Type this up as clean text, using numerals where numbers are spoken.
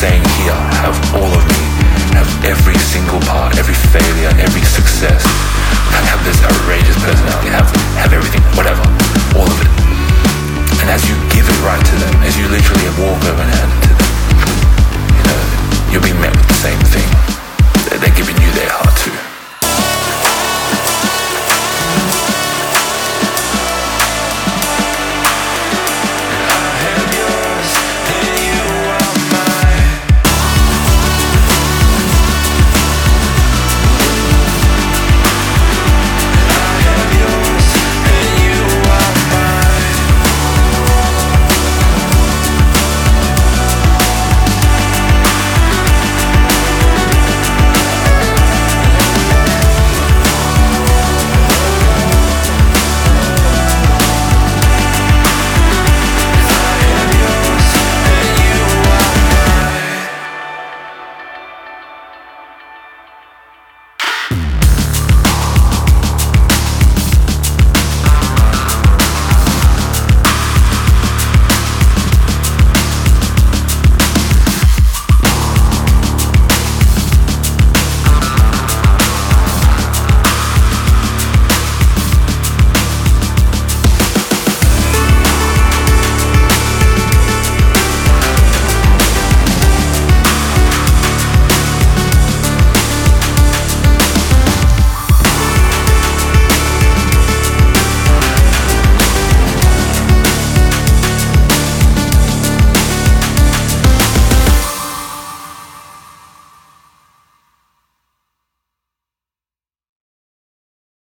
saying, here, have all of me, have every single part, every failure, every success, have this outrageous personality, have everything, whatever, all of it. And as you give it right to them, as you literally walk over and